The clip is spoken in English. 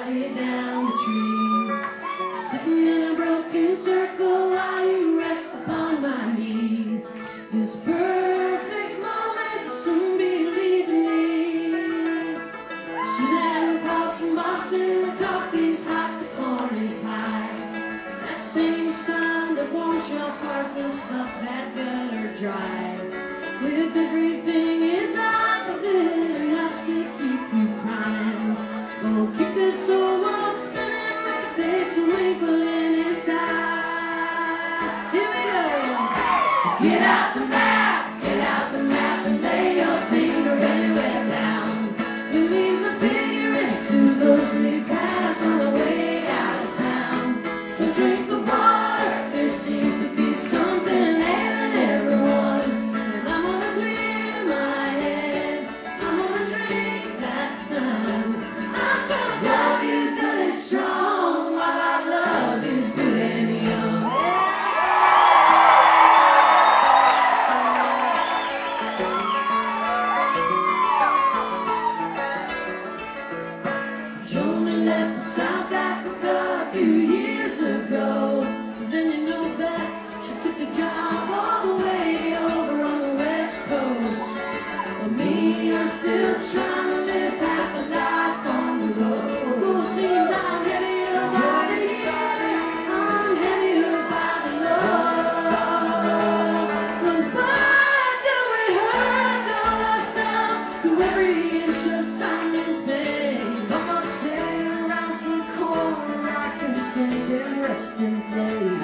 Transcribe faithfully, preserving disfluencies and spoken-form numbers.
way down the trees, sitting in a broken circle while you rest upon my knee. This perfect moment will soon be leaving me. Suzanne across from Boston, the coffee's hot, the corn is high. That same sun that warms your heart will suck that gutter dry. With everything inside, is it enough to keep you crying? Oh, keep this old world spinning with a twinkling inside. Here we go. Get out the map, get out the map, and lay your finger anywhere down. We leave the figure in it to those we pass on the way out of town. Don't drink the water, there seems to be something ailing everyone. And I'm gonna clear my head, I'm gonna drink that sun. I'm gonna love you good and strong while our love is good and young. Joanie left for South Africa a few years ago. Then you know that she took a job all the way over on the West Coast. But me, I'm still trying to live half a life on the road. Although it seems I'm heavier by the year, I'm heavier by the load. But why do we hurt all ourselves through every inch of time and space? I'm gonna sit around some corner I can sense it rest in place.